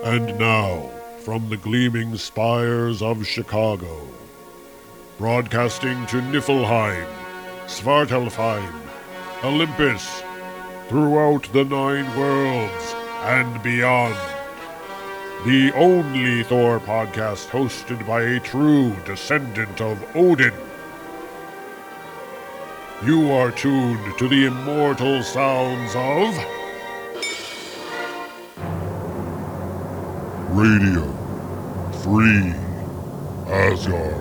And now, from the gleaming spires of Chicago, broadcasting to Niflheim, Svartalfheim, Olympus, throughout the 9 worlds and beyond, the only Thor podcast hosted by a true descendant of Odin. You are tuned to the immortal sounds of Radio Free Asgard.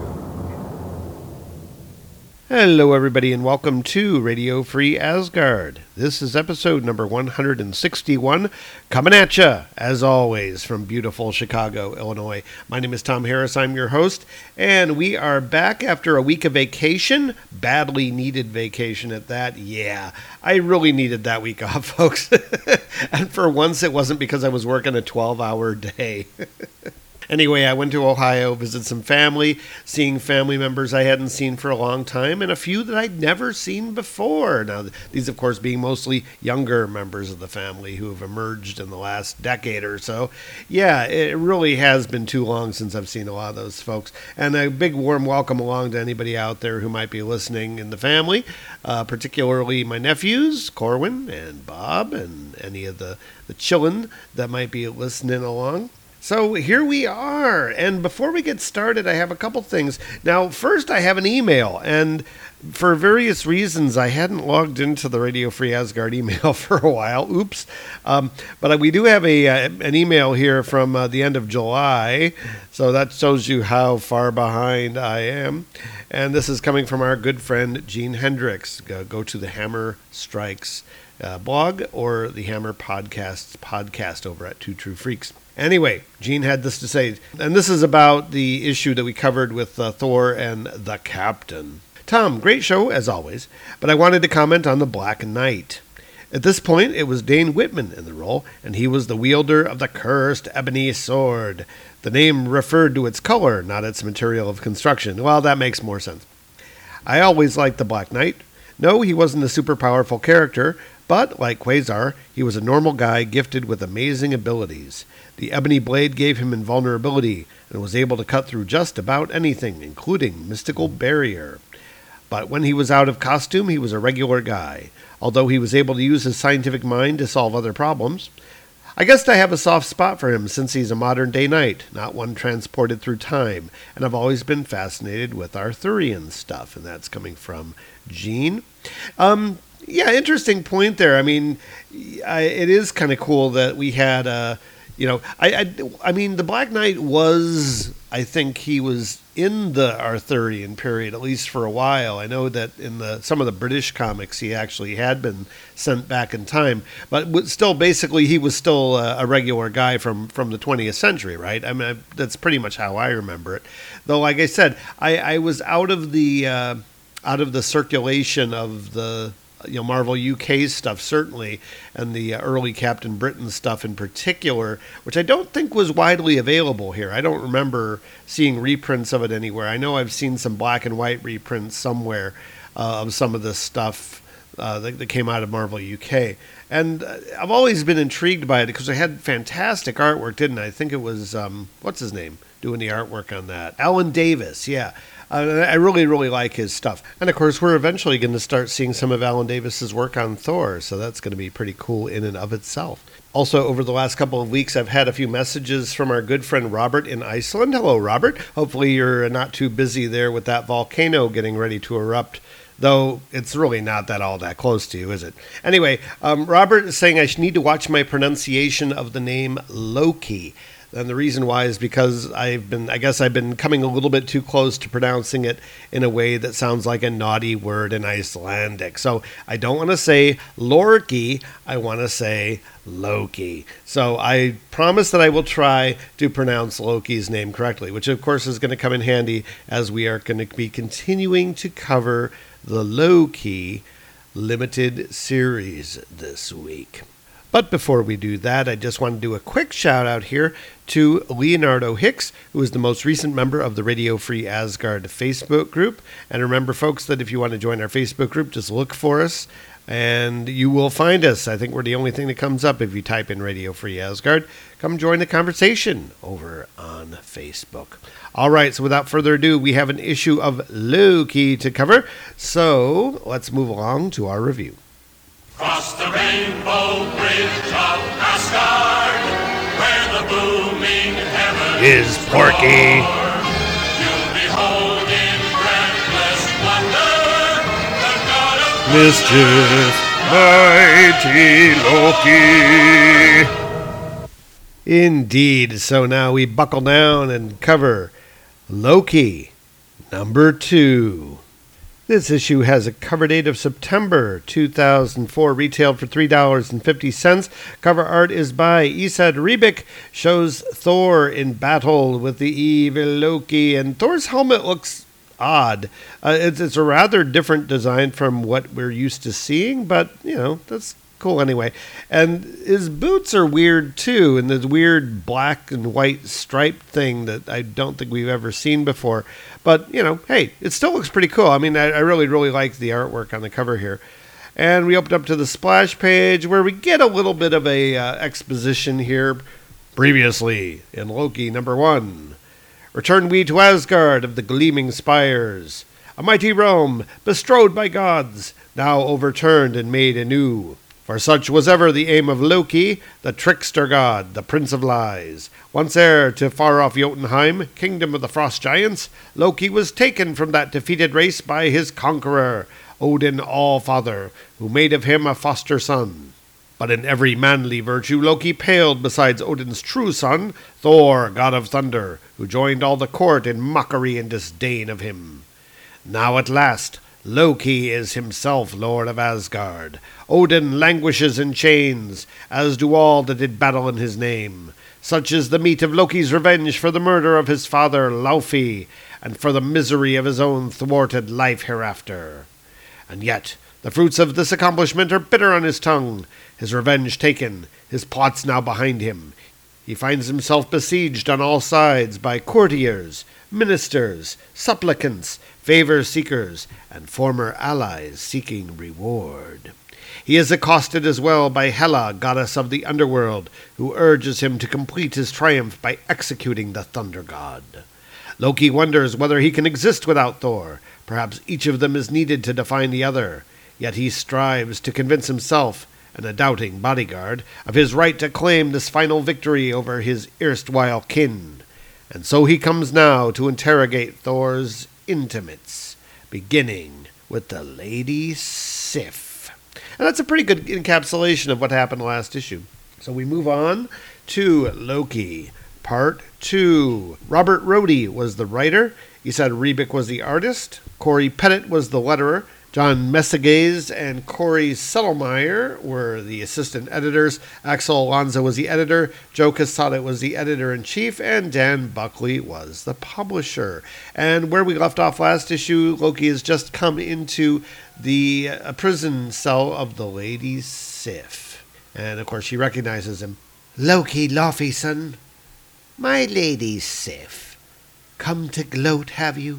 Hello everybody and welcome to Radio Free Asgard. This is episode number 161, coming at ya, as always, from beautiful Chicago, Illinois. My name is Tom Harris, I'm your host, and we are back after a week of vacation, badly needed vacation at that. Yeah, I really needed that week off, folks. And for once it wasn't because I was working a 12-hour day. Anyway, I went to Ohio, visited some family, seeing family members I hadn't seen for a long time, and a few that I'd never seen before. Now, these, of course, being mostly younger members of the family who have emerged in the last decade or so. Yeah, it really has been too long since I've seen a lot of those folks. And a big warm welcome along to anybody out there who might be listening in the family, particularly my nephews, Corwin and Bob, and any of the chillin' that might be listening along. So here we are, and before we get started, I have a couple things. Now, first, I have an email, and for various reasons, I hadn't logged into the Radio Free Asgard email for a while. Oops. But we do have an email here from the end of July, so that shows you how far behind I am. And this is coming from our good friend, Gene Hendricks. Go to the Hammer Strikes blog or the Hammer podcast over at Two True Freaks. Anyway, Gene had this to say, and this is about the issue that we covered with Thor and the Captain. Tom, great show as always, but I wanted to comment on the Black Knight. At this point, it was Dane Whitman in the role, and he was the wielder of the cursed ebony sword. The name referred to its color, not its material of construction. Well, that makes more sense. I always liked the Black Knight. No, he wasn't a super powerful character, but, like Quasar, he was a normal guy gifted with amazing abilities. The ebony blade gave him invulnerability and was able to cut through just about anything, including mystical barrier. But when he was out of costume, he was a regular guy, although he was able to use his scientific mind to solve other problems. I guess I have a soft spot for him since he's a modern-day knight, not one transported through time, and I've always been fascinated with Arthurian stuff, and that's coming from Gene. Yeah, interesting point there. I mean, it is kind of cool that we had, I mean, the Black Knight was, I think he was in the Arthurian period, at least for a while. I know that in some of the British comics, he actually had been sent back in time, but still, basically, he was still a regular guy from the 20th century, right? I mean, that's pretty much how I remember it. Though, like I said, I was out of the circulation of the Marvel UK stuff, certainly, and the early Captain Britain stuff in particular, which I don't think was widely available here. I don't remember seeing reprints of it anywhere. I know I've seen some black and white reprints somewhere of some of this stuff that came out of Marvel UK. And I've always been intrigued by it because it had fantastic artwork, didn't I? I think it was, what's his name, doing the artwork on that? Alan Davis, yeah. I really, really like his stuff. And, of course, we're eventually going to start seeing some of Alan Davis's work on Thor, so that's going to be pretty cool in and of itself. Also, over the last couple of weeks, I've had a few messages from our good friend Robert in Iceland. Hello, Robert. Hopefully you're not too busy there with that volcano getting ready to erupt, though it's really not all that close to you, is it? Anyway, Robert is saying I need to watch my pronunciation of the name Loki. And the reason why is because I've been coming a little bit too close to pronouncing it in a way that sounds like a naughty word in Icelandic. So I don't want to say Lorky, I want to say Loki. So I promise that I will try to pronounce Loki's name correctly, which of course is going to come in handy as we are going to be continuing to cover the Loki limited series this week. But before we do that, I just want to do a quick shout out here to Leonardo Hicks, who is the most recent member of the Radio Free Asgard Facebook group. And remember, folks, that if you want to join our Facebook group, just look for us And you will find us. I think we're the only thing that comes up if you type in Radio Free Asgard. Come join the conversation over on Facebook. All right, so without further ado, we have an issue of Loki to cover. So let's move along to our review. Cross the rainbow bridge of Asgard, where the booming heavens Is Porky. roar. You'll behold in breathless wonder the god of Mischief, mighty Loki. Indeed, so now we buckle down and cover Loki, number 2. This issue has a cover date of September 2004, retailed for $3.50. Cover art is by Esad Ribic, shows Thor in battle with the evil Loki, and Thor's helmet looks odd. It's a rather different design from what we're used to seeing, but, that's cool anyway. And his boots are weird too, and this weird black and white striped thing that I don't think we've ever seen before. But, hey, it still looks pretty cool. I mean, I really, really like the artwork on the cover here. And we open up to the splash page where we get a little bit of a exposition here. Previously in Loki number 1. Return we to Asgard of the gleaming spires, a mighty realm bestrode by gods, now overturned and made anew. For such was ever the aim of Loki, the trickster god, the prince of lies. Once heir to far-off Jotunheim, kingdom of the frost giants, Loki was taken from that defeated race by his conqueror, Odin All-Father, who made of him a foster son. But in every manly virtue Loki paled besides Odin's true son, Thor, god of thunder, who joined all the court in mockery and disdain of him. Now at last Loki is himself Lord of Asgard. Odin languishes in chains, as do all that did battle in his name. Such is the meat of Loki's revenge for the murder of his father Laufey, and for the misery of his own thwarted life hereafter. And yet the fruits of this accomplishment are bitter on his tongue. His revenge taken, his plots now behind him. He finds himself besieged on all sides by courtiers, ministers, supplicants, favor seekers, and former allies seeking reward. He is accosted as well by Hela, goddess of the underworld, who urges him to complete his triumph by executing the thunder god. Loki wonders whether he can exist without Thor. Perhaps each of them is needed to define the other. Yet he strives to convince himself, and a doubting bodyguard, of his right to claim this final victory over his erstwhile kin. And so he comes now to interrogate Thor's intimates, beginning with the Lady Sif. And that's a pretty good encapsulation of what happened last issue. So we move on to Loki, Part 2. Robert Rohde was the writer. Esad Ribic was the artist. Corey Pettit was the letterer. John Messages and Corey Settelmeyer were the assistant editors. Axel Alonso was the editor. Joe Quesada was the editor-in-chief. And Dan Buckley was the publisher. And where we left off last issue, Loki has just come into the prison cell of the Lady Sif. And, of course, she recognizes him. Loki Laufeyson, my Lady Sif. Come to gloat, have you?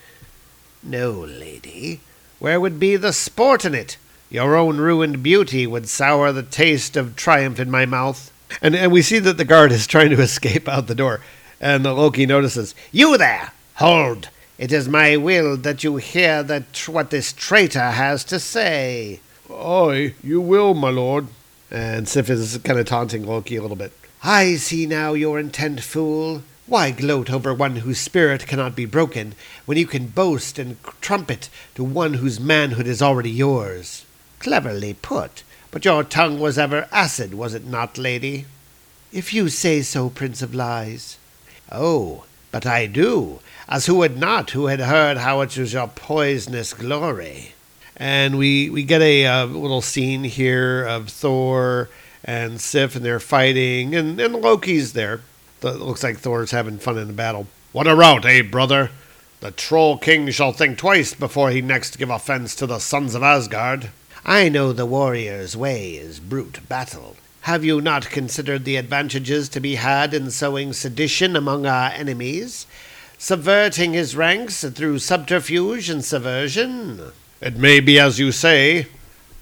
No, lady. Where would be the sport in it? Your own ruined beauty would sour the taste of triumph in my mouth. And we see that the guard is trying to escape out the door. And Loki notices, You there! Hold! It is my will that you hear what this traitor has to say. Aye, you will, my lord. And Sif is kind of taunting Loki a little bit. I see now your intent, fool. Why gloat over one whose spirit cannot be broken, when you can boast and trumpet to one whose manhood is already yours? Cleverly put, but your tongue was ever acid, was it not, lady? If you say so, Prince of Lies. Oh, but I do, as who would not, who had heard how it was your poisonous glory. And we get a little scene here of Thor and Sif, and they're fighting, and Loki's there. It looks like Thor's having fun in the battle. What a rout, eh, brother? The Troll King shall think twice before he next give offense to the sons of Asgard. I know the warrior's way is brute battle. Have you not considered the advantages to be had in sowing sedition among our enemies, subverting his ranks through subterfuge and subversion? It may be as you say,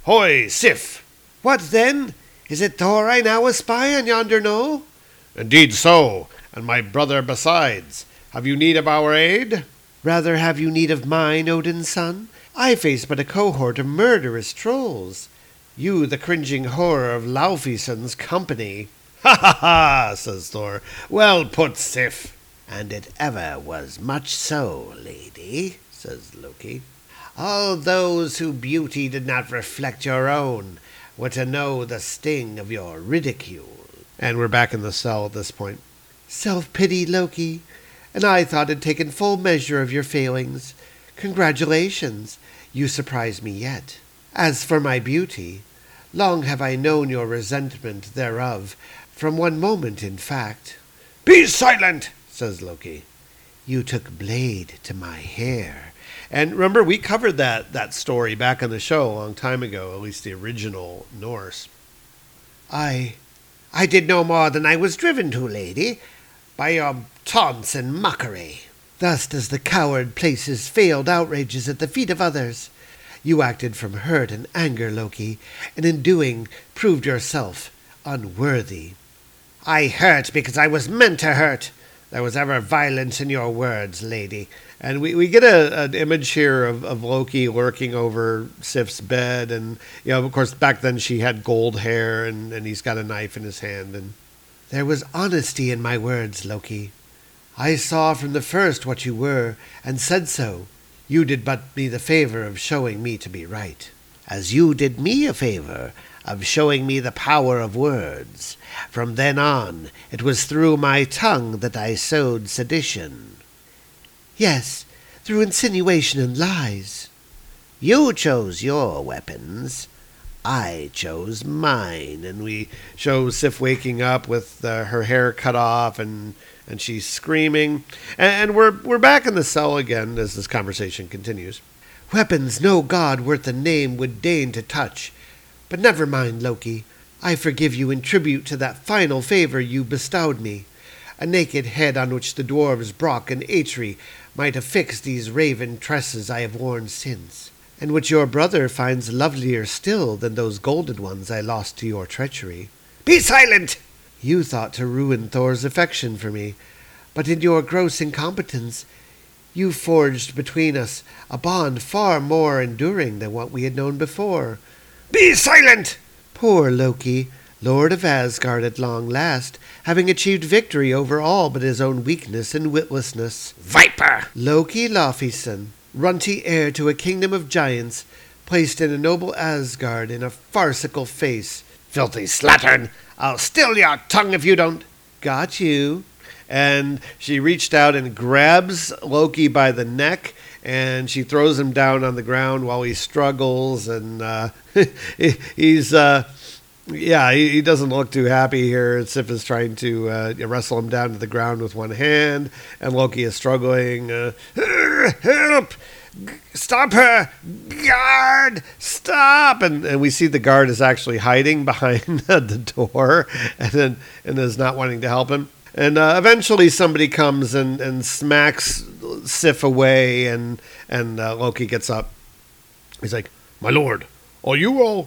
Hoy, Sif! What then? Is it Thor I now espy on yonder knoll? Indeed so, and my brother besides. Have you need of our aid? Rather have you need of mine, Odin's son. I face but a cohort of murderous trolls. You the cringing horror of Laufeyson's company. Ha ha ha, says Thor. Well put, Sif. And it ever was much so, lady, says Loki. All those whose beauty did not reflect your own were to know the sting of your ridicule. And we're back in the cell at this point. Self-pity, Loki, and I thought had taken full measure of your failings. Congratulations, you surprise me yet. As for my beauty, long have I known your resentment thereof, from one moment, in fact. Be silent, says Loki. You took blade to my hair. And remember, we covered that story back on the show a long time ago, at least the original Norse. I did no more than I was driven to, lady, by your taunts and mockery. Thus does the coward place his failed outrages at the feet of others. You acted from hurt and anger, Loki, and in doing proved yourself unworthy. I hurt because I was meant to hurt. There was ever violence in your words, lady. And we get an image here of Loki lurking over Sif's bed. And, of course, back then she had gold hair, and he's got a knife in his hand. And there was honesty in my words, Loki. I saw from the first what you were, and said so. You did but me the favor of showing me to be right, as you did me a favor of showing me the power of words. From then on, it was through my tongue that I sowed sedition. Yes, through insinuation and lies. You chose your weapons. I chose mine. And we show Sif waking up with her hair cut off, and she's screaming. And we're back in the cell again as this conversation continues. Weapons no god worth the name would deign to touch. But never mind, Loki. I forgive you in tribute to that final favor you bestowed me. A naked head on which the dwarves Brock and Atri might affix these raven tresses I have worn since, and which your brother finds lovelier still than those golden ones I lost to your treachery. Be silent! You thought to ruin Thor's affection for me, but in your gross incompetence you forged between us a bond far more enduring than what we had known before. Be silent! Poor Loki, Lord of Asgard at long last, having achieved victory over all but his own weakness and witlessness. Viper! Loki Laufeyson, runty heir to a kingdom of giants, placed in a noble Asgard in a farcical face. Filthy slattern! I'll still your tongue if you don't. Got you. And she reached out and grabs Loki by the neck, and she throws him down on the ground while he struggles, and he doesn't look too happy here. Sif is trying to wrestle him down to the ground with one hand, and Loki is struggling. Help! Stop her! Guard! Stop! And we see the guard is actually hiding behind the door and is not wanting to help him. And eventually somebody comes and smacks Sif away, and Loki gets up. He's like, "My lord, are you all?"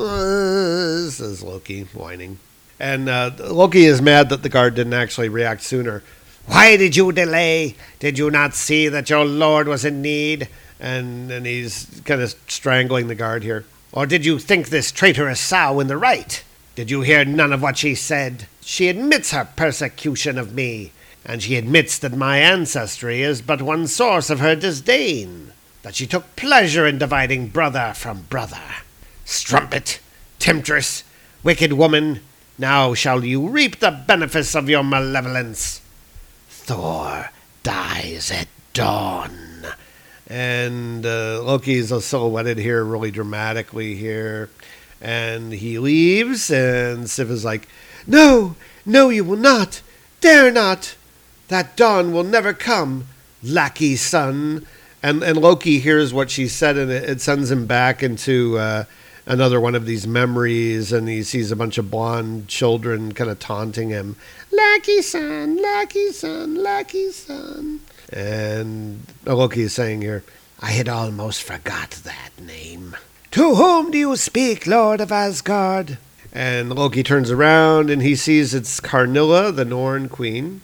Says Loki, whining. And Loki is mad that the guard didn't actually react sooner. "Why did you delay? Did you not see that your lord was in need?" And he's kind of strangling the guard here. "Or did you think this traitorous sow in the right? Did you hear none of what she said? She admits her persecution of me, and she admits that my ancestry is but one source of her disdain, that she took pleasure in dividing brother from brother. Strumpet, temptress, wicked woman, now shall you reap the benefits of your malevolence. Thor dies at dawn." And Loki is silhouetted here really dramatically here. And he leaves, and Sif is like, No, you will not. Dare not. That dawn will never come, lackey son. And Loki hears what she said, and it sends him back into another one of these memories, and he sees a bunch of blonde children kind of taunting him. Lackey son, lackey son, lackey son. And Loki is saying here, I had almost forgot that name. To whom do you speak, Lord of Asgard? And Loki turns around and he sees it's Karnilla, the Norn queen.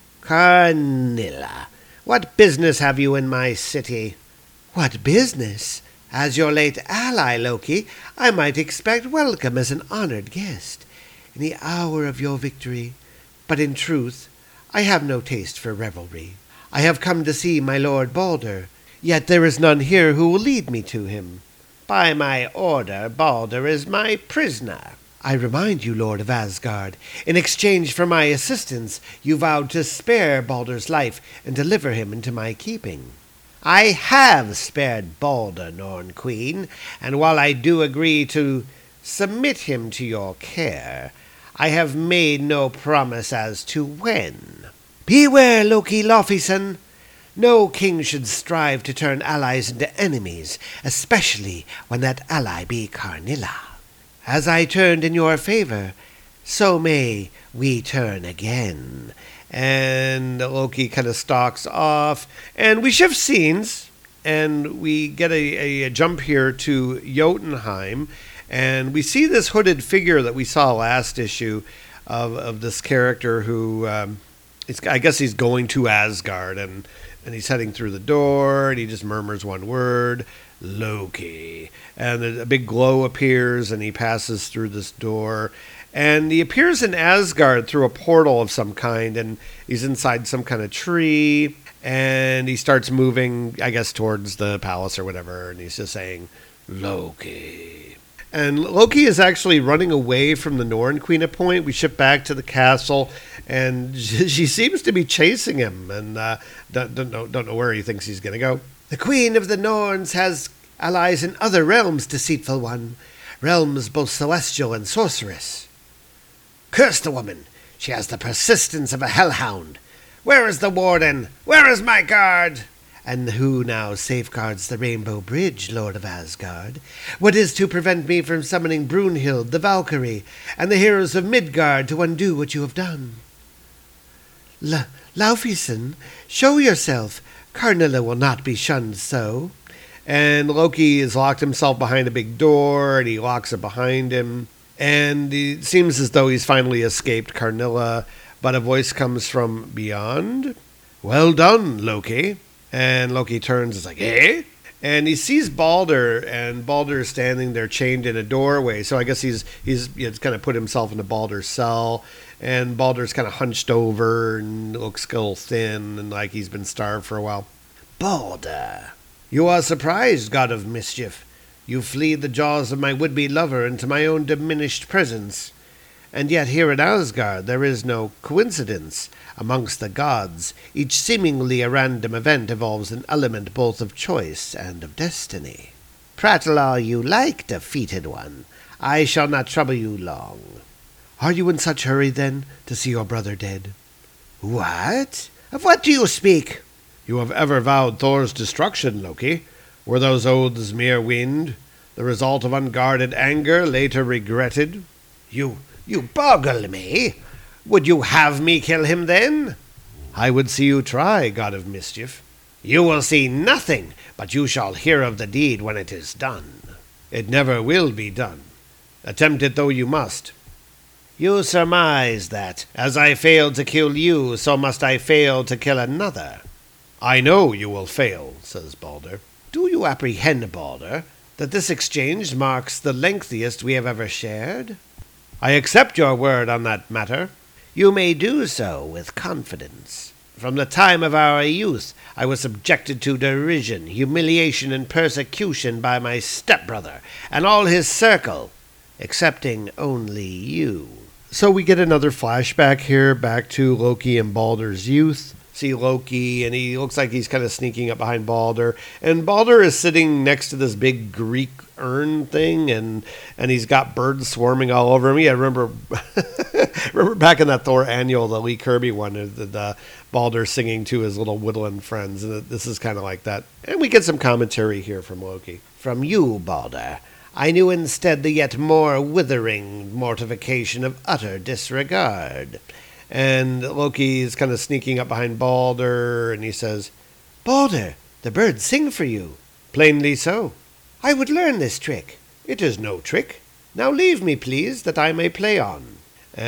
Karnilla, what business have you in my city? What business? As your late ally, Loki, I might expect welcome as an honored guest in the hour of your victory. But in truth, I have no taste for revelry. I have come to see my lord Balder, yet there is none here who will lead me to him. By my order, Balder is my prisoner. I remind you, Lord of Asgard, in exchange for my assistance, you vowed to spare Balder's life and deliver him into my keeping. I have spared Balder, Norn Queen, and while I do agree to submit him to your care, I have made no promise as to when. Beware, Loki Laufeyson. No king should strive to turn allies into enemies, especially when that ally be Karnilla. As I turned in your favor, so may we turn again. And Loki kind of stalks off, and we shift scenes, and we get a jump here to Jotunheim, and we see this hooded figure that we saw last issue of this character who, I guess he's going to Asgard, and he's heading through the door, and he just murmurs one word, Loki. And a big glow appears, and he passes through this door. And he appears in Asgard through a portal of some kind, and he's inside some kind of tree. And he starts moving, I guess, towards the palace or whatever, and he's just saying, Loki. And Loki is actually running away from the Norn Queen at point. We ship back to the castle, and she seems to be chasing him, and don't know where he thinks he's going to go. The Queen of the Norns has allies in other realms, deceitful one. Realms both celestial and sorcerous. Curse the woman. She has the persistence of a hellhound. Where is the warden? Where is my guard? And who now safeguards the Rainbow Bridge, Lord of Asgard? What is to prevent me from summoning Brunhild, the Valkyrie, and the heroes of Midgard to undo what you have done? Laufeyson, show yourself. Karnilla will not be shunned so. And Loki has locked himself behind a big door, and he locks it behind him. And it seems as though he's finally escaped Karnilla, but a voice comes from beyond. Well done, Loki. And Loki turns, it's like, eh? And he sees Balder, and Balder is standing there chained in a doorway. So I guess he's kind of put himself into Balder's cell. And Balder's kind of hunched over and looks a little thin and like he's been starved for a while. Balder, you are surprised, god of mischief. You flee the jaws of my would-be lover into my own diminished presence. And yet here in Asgard there is no coincidence. Amongst the gods, each seemingly a random event involves an element both of choice and of destiny. Prattle all you like, defeated one. I shall not trouble you long. Are you in such hurry, then, to see your brother dead? What? Of what do you speak? You have ever vowed Thor's destruction, Loki. Were those oaths mere wind, the result of unguarded anger, later regretted? You boggle me. Would you have me kill him, then? I would see you try, god of mischief. You will see nothing, but you shall hear of the deed when it is done. It never will be done. Attempt it though you must. You surmise that, as I failed to kill you, so must I fail to kill another. I know you will fail, says Balder. Do you apprehend, Balder, that this exchange marks the lengthiest we have ever shared? I accept your word on that matter. You may do so with confidence. From the time of our youth, I was subjected to derision, humiliation, and persecution by my stepbrother and all his circle, excepting only you. So we get another flashback here back to Loki and Balder's youth. See Loki, and he looks like he's kind of sneaking up behind Balder. And Balder is sitting next to this big Greek urn thing, and he's got birds swarming all over him. Yeah, I remember back in that Thor annual, the Lee Kirby one, the Balder singing to his little woodland friends. And this is kind of like that. And we get some commentary here from Loki. From you, Balder, I knew instead the yet more withering mortification of utter disregard. And Loki is kind of sneaking up behind Balder, and he says, Balder, the birds sing for you. Plainly so. I would learn this trick. It is no trick. Now leave me, please, that I may play on.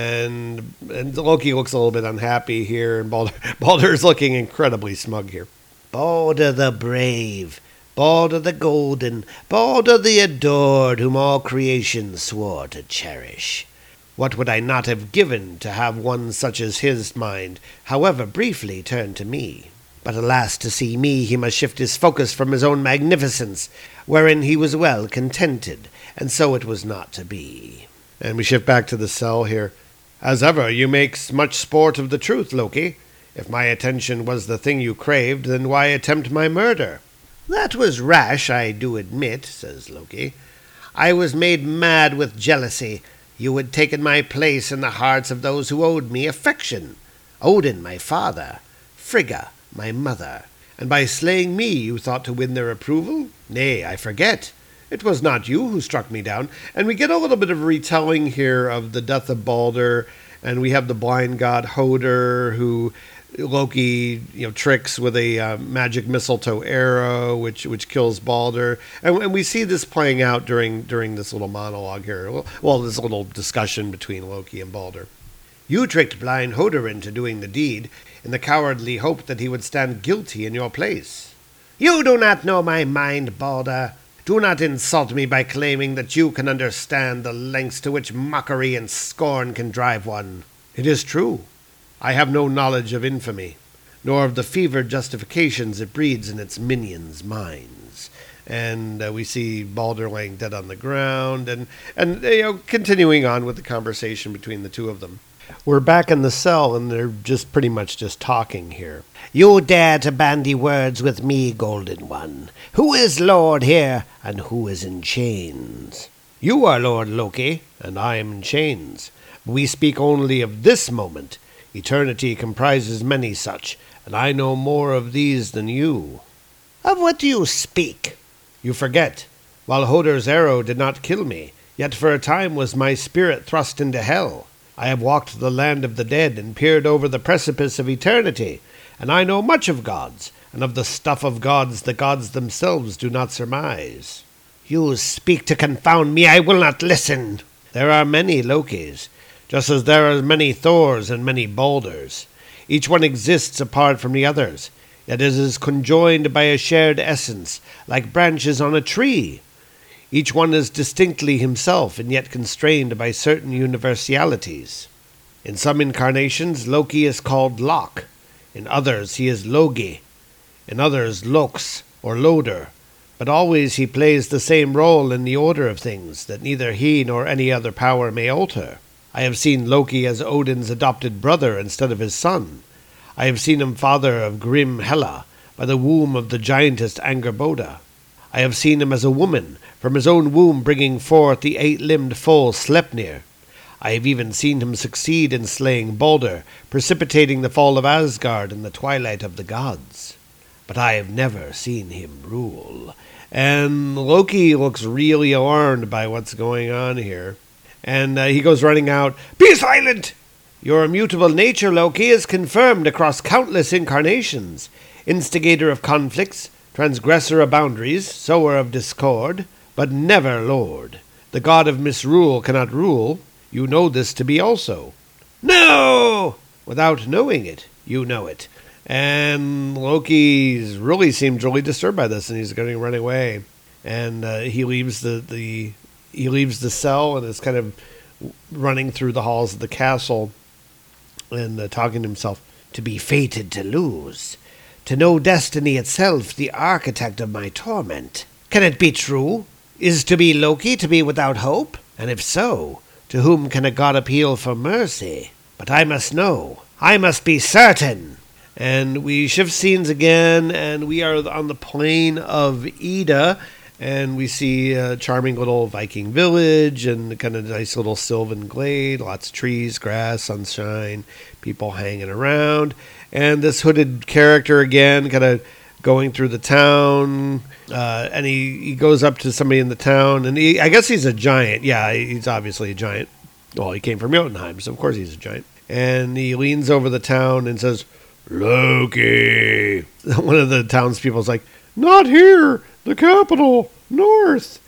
And Loki looks a little bit unhappy here, and Balder's looking incredibly smug here. Balder the brave, Balder the golden, Balder the adored, whom all creation swore to cherish. What would I not have given to have one such as his mind, however briefly, turn to me? But alas, to see me he must shift his focus from his own magnificence, wherein he was well contented, and so it was not to be. And we shift back to the cell here. As ever, you make much sport of the truth, Loki. If my attention was the thing you craved, then why attempt my murder? That was rash, I do admit, says Loki. I was made mad with jealousy. You had taken my place in the hearts of those who owed me affection. Odin, my father. Frigga, my mother. And by slaying me you thought to win their approval? Nay, I forget. It was not you who struck me down. And we get a little bit of retelling here of the death of Balder, and we have the blind god Hoder, who Loki tricks with a magic mistletoe arrow, which kills Balder. And we see this playing out during this little monologue here. Well, this little discussion between Loki and Balder. You tricked blind Hoder into doing the deed, in the cowardly hope that he would stand guilty in your place. You do not know my mind, Balder. Do not insult me by claiming that you can understand the lengths to which mockery and scorn can drive one. It is true. I have no knowledge of infamy, nor of the fevered justifications it breeds in its minions' minds. And we see Balder laying dead on the ground, and continuing on with the conversation between the two of them. We're back in the cell, and they're just pretty much just talking here. You dare to bandy words with me, Golden One. Who is Lord here, and who is in chains? You are Lord Loki, and I am in chains. We speak only of this moment. Eternity comprises many such, and I know more of these than you. Of what do you speak? You forget. While Hoder's arrow did not kill me, yet for a time was my spirit thrust into hell. I have walked the land of the dead and peered over the precipice of eternity, and I know much of gods, and of the stuff of gods the gods themselves do not surmise. You speak to confound me, I will not listen. There are many Lokis, just as there are many Thors and many Balders. Each one exists apart from the others, yet it is conjoined by a shared essence, like branches on a tree. Each one is distinctly himself, and yet constrained by certain universalities. In some incarnations, Loki is called Lok. In others, he is Logi. In others, Lox, or Loder. But always he plays the same role in the order of things, that neither he nor any other power may alter. I have seen Loki as Odin's adopted brother instead of his son. I have seen him father of grim Hela, by the womb of the giantess Angerboda. I have seen him as a woman, from his own womb bringing forth the eight-limbed foal Sleipnir. I have even seen him succeed in slaying Balder, precipitating the fall of Asgard in the twilight of the gods. But I have never seen him rule. And Loki looks really alarmed by what's going on here. And he goes running out, Be silent! Your immutable nature, Loki, is confirmed across countless incarnations. Instigator of conflicts, transgressor of boundaries, sower of discord, but never lord. The god of misrule cannot rule. You know this to be also. No! Without knowing it, you know it. And Loki really seems really disturbed by this, and he's going to run away. And he leaves the cell and is kind of running through the halls of the castle and talking to himself. To be fated to lose. To know destiny itself, the architect of my torment. Can it be true? Is to be Loki to be without hope? And if so, to whom can a god appeal for mercy? But I must know. I must be certain. And we shift scenes again, and we are on the plain of Ida, and we see a charming little Viking village and kind of nice little sylvan glade, lots of trees, grass, sunshine, people hanging around. And this hooded character again kind of going through the town, and he goes up to somebody in the town, and I guess he's a giant. Yeah, he's obviously a giant. Well, he came from Jotunheim, so of course he's a giant. And he leans over the town and says, Loki. One of the townspeople's like, Not here, the capital. north.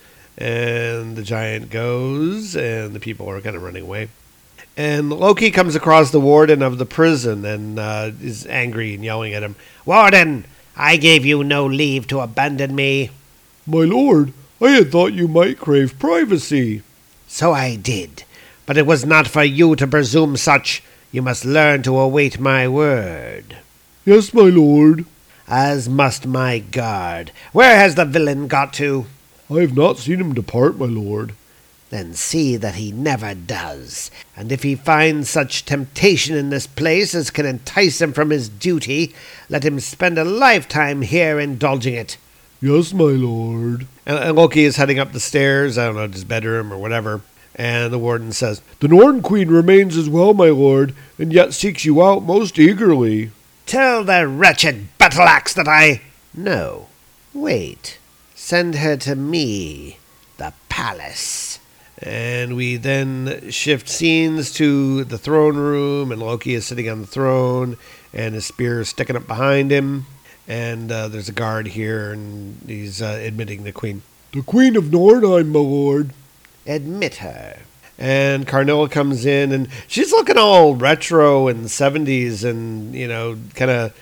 And the giant goes, and the people are kind of running away. And Loki comes across the warden of the prison and is angry and yelling at him. Warden, I gave you no leave to abandon me. My lord, I had thought you might crave privacy. So I did, but it was not for you to presume such. You must learn to await my word. Yes, my lord. As must my guard. Where has the villain got to? I have not seen him depart, my lord. Then see that he never does. And if he finds such temptation in this place as can entice him from his duty, let him spend a lifetime here indulging it. Yes, my lord. And Loki is heading up the stairs, I don't know, his bedroom or whatever. And the warden says, The Norn Queen remains as well, my lord, and yet seeks you out most eagerly. Tell the wretched battle-axe that I... No, wait. Send her to me, the palace. And we then shift scenes to the throne room, and Loki is sitting on the throne, and his spear is sticking up behind him. And there's a guard here, and he's admitting the queen. The Queen of Nordheim, my lord. Admit her. And Karnilla comes in, and she's looking all retro and 70s and, you know, kind of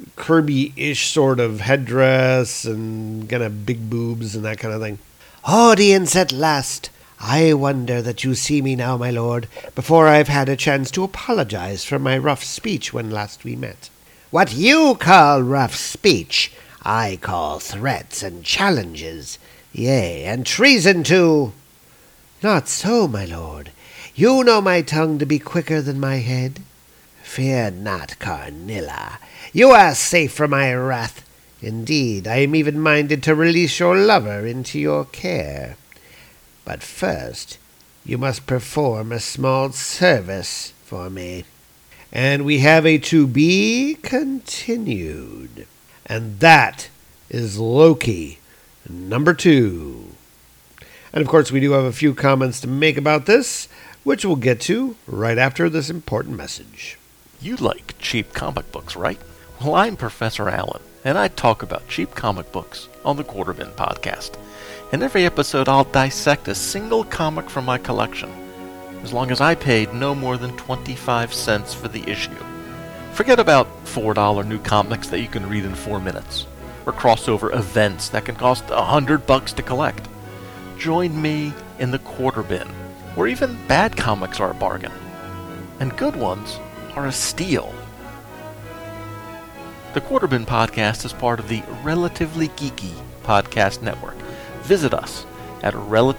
Kirby-ish sort of headdress and kind of big boobs and that kind of thing. Audience at last. I wonder that you see me now, my lord, before I've had a chance to apologize for my rough speech when last we met. What you call rough speech, I call threats and challenges, yea, and treason too. Not so, my lord. You know my tongue to be quicker than my head. Fear not, Karnilla. You are safe from my wrath. Indeed, I am even minded to release your lover into your care. But first, you must perform a small service for me. And we have a to be continued. And that is Loki, number 2. And of course, we do have a few comments to make about this, which we'll get to right after this important message. You like cheap comic books, right? Well, I'm Professor Allen, and I talk about cheap comic books on the Quarterbin Podcast. In every episode, I'll dissect a single comic from my collection, as long as I paid no more than 25 cents for the issue. Forget about $4 new comics that you can read in 4 minutes, or crossover events that can cost $100 to collect. Join me in the Quarterbin, where even bad comics are a bargain, and good ones are a steal. The Quarterbin Podcast is part of the Relatively Geeky Podcast Network. Visit us at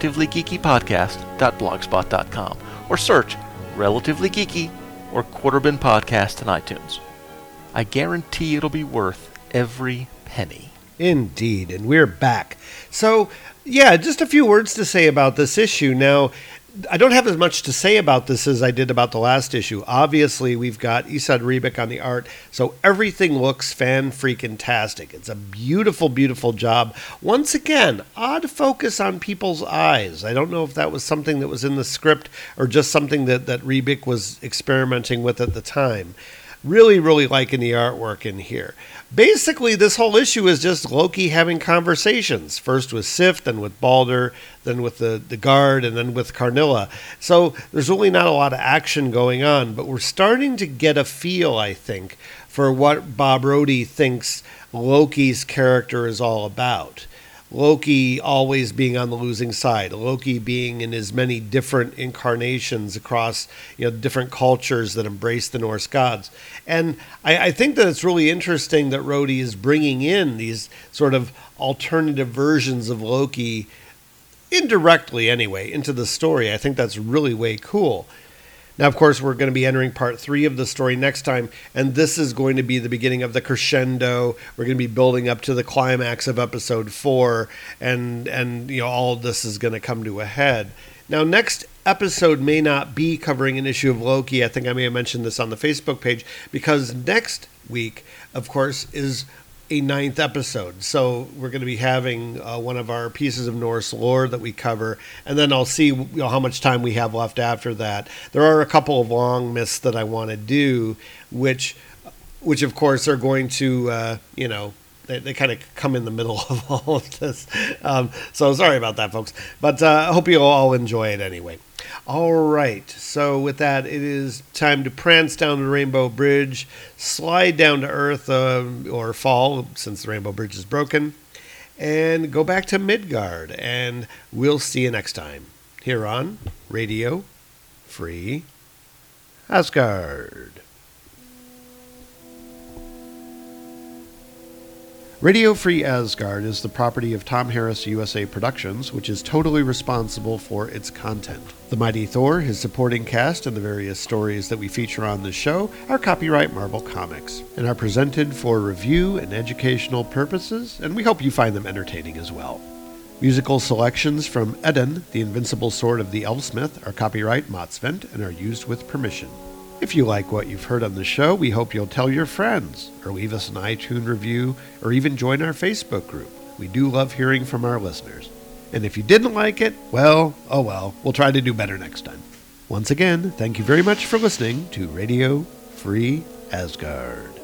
relativelygeekypodcast.blogspot.com or search Relatively Geeky or Quarterbin Podcast in iTunes. I guarantee it'll be worth every penny. Indeed, and we're back. So, yeah, just a few words to say about this issue. Now, I don't have as much to say about this as I did about the last issue. Obviously, we've got Esad Ribic on the art, so everything looks fan-freaking-tastic. It's a beautiful, beautiful job. Once again, odd focus on people's eyes. I don't know if that was something that was in the script or just something that Ribic was experimenting with at the time. Really, really liking the artwork in here. Basically, this whole issue is just Loki having conversations. First with Sif, then with Balder, then with the guard, and then with Karnilla. So there's really not a lot of action going on, but we're starting to get a feel, I think, for what Bob Rohde thinks Loki's character is all about. Loki always being on the losing side, Loki being in as many different incarnations across different cultures that embrace the Norse gods. And I think that it's really interesting that Rohde is bringing in these sort of alternative versions of Loki, indirectly anyway, into the story. I think that's really way cool. Now, of course, we're going to be entering part 3 of the story next time, and this is going to be the beginning of the crescendo. We're going to be building up to the climax of episode 4, and all of this is going to come to a head. Now, next episode may not be covering an issue of Loki. I think I may have mentioned this on the Facebook page, because next week, of course, is a 9th episode. So we're going to be having one of our pieces of Norse lore that we cover, and then I'll see how much time we have left after that. There are a couple of long myths that I want to do, which of course are going to they kind of come in the middle of all of this. So sorry about that, folks. But I hope you all enjoy it anyway. All right. So with that, it is time to prance down the Rainbow Bridge, slide down to Earth, or fall, since the Rainbow Bridge is broken, and go back to Midgard. And we'll see you next time here on Radio Free Asgard. Radio Free Asgard is the property of Tom Harris USA Productions, which is totally responsible for its content. The Mighty Thor, his supporting cast, and the various stories that we feature on this show are copyright Marvel Comics and are presented for review and educational purposes, and we hope you find them entertaining as well. Musical selections from Eden, the Invincible Sword of the Elfsmith, are copyright Motsvent and are used with permission. If you like what you've heard on the show, we hope you'll tell your friends, or leave us an iTunes review, or even join our Facebook group. We do love hearing from our listeners. And if you didn't like it, well, oh well, we'll try to do better next time. Once again, thank you very much for listening to Radio Free Asgard.